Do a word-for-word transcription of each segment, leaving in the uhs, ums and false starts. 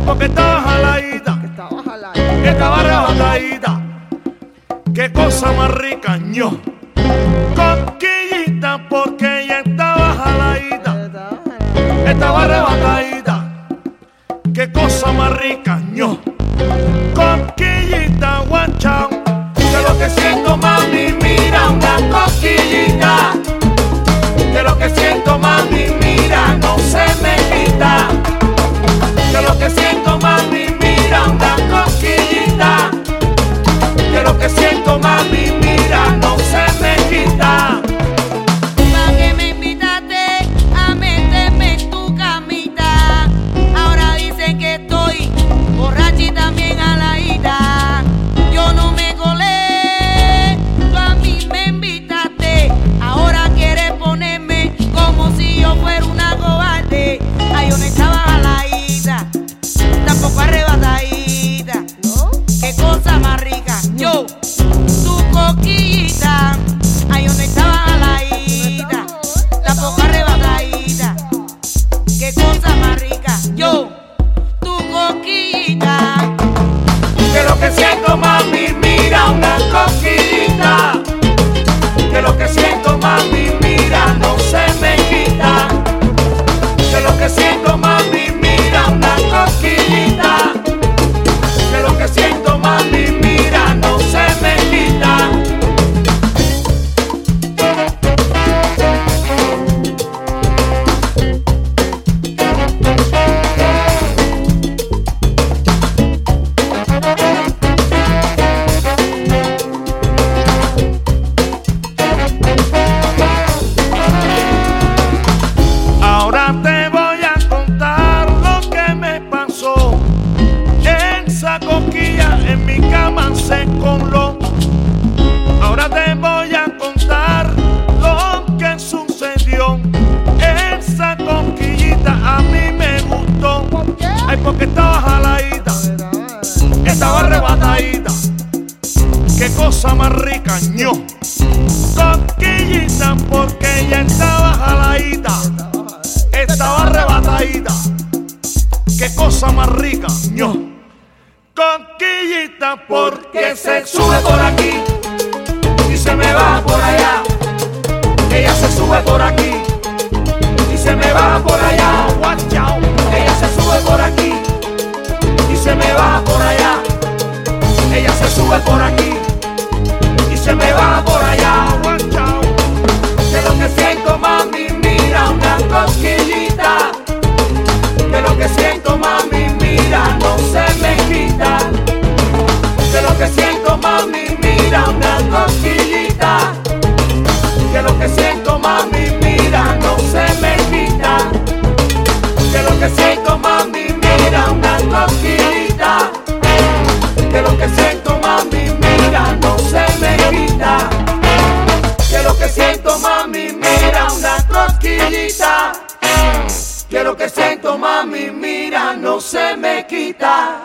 porque estaba jaladita, estaba jaladita, estaba arrebatadita. Qué cosa más rica, ño. Cosquillita porque ella estaba jaladita, estaba arrebatadita. Qué cosa más rica, ño. Cosquillita, guachao. Que lo que siento, mami, mira una cosquillita. Que lo que siento, mami, mira, no se me quita. Que lo que siento, mami, mira una cosquillita. Que lo que siento, mami, mira, no se me quita. Pa' que me invitaste a meterme en tu camita. Ahora dicen que estoy borracha y también aladita. Yo no me colé, tú a mí me invitaste. Ahora quieres ponerme como si yo fuera una cobarde. Ay, yo no estaba aladita, tampoco arrebatadita. ¿no? Qué cosa más rica, yo, tu coquillita. Ay, yo no estaba aladita, tampoco arrebatadita. Qué cosa más rica, yo, tu coquillita. Que lo que siento, mami, mira una cosquillita. Que lo que siento, mami, mira, no se me quita. Que lo que siento, mami, mira una cosquillita. Que lo que siento, mami, mira, no se me quita. Ahora te voy a contar lo que me pasó. Esa cosquilla en mi cama se coló. Ahora te voy a contar lo que sucedió. Esa cosquillita a mí me gustó. ¿Por qué? Ay, porque estaba jaladita, estaba arrebatadita. Qué cosa más rica, ño. Cosquillita porque ella estaba jaladita, estaba arrebatadita. Qué cosa más rica, ño. Cosquillita porque se sube por aquí y se me va por allá. Ella se sube por aquí y se me va por allá. Watch out. Ella se sube por aquí y se me va por allá. Ella se sube por aquí y se me va por allá. Watch out. Que lo que siento, mami, mira una cosquillita. Que lo que siento, mami, mira, no se me quita. Que lo que siento, mami, mira una cosquillita. Que lo que siento, mami, mira, no se me quita. Que lo que siento, mami, mira una cosquillita. Que lo que siento, mami, mira, no se me quita. Que lo que siento, mami, mira una cosquillita. Que lo que siento, mami, mira, no se me quita.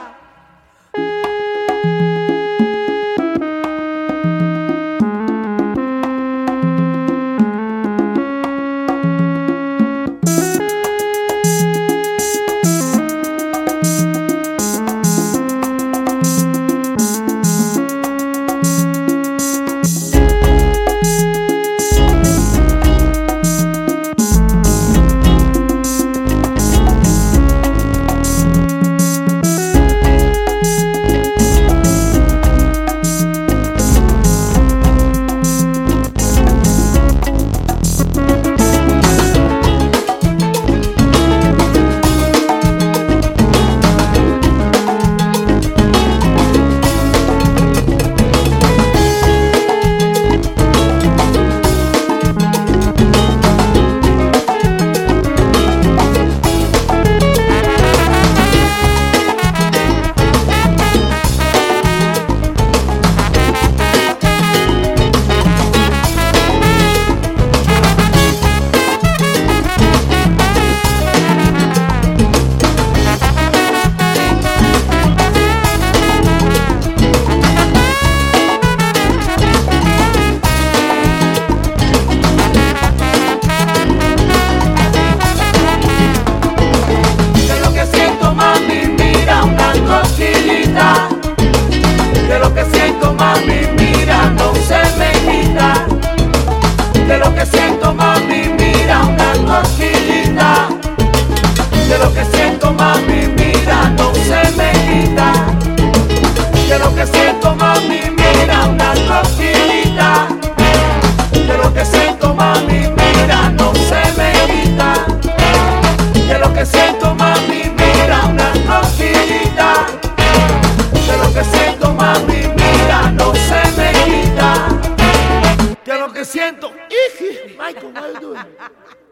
que siento, mami, mira, una cosquillita. Que lo que siento, mami, mira, no se me quita. Que lo que siento, Michael, how you doing?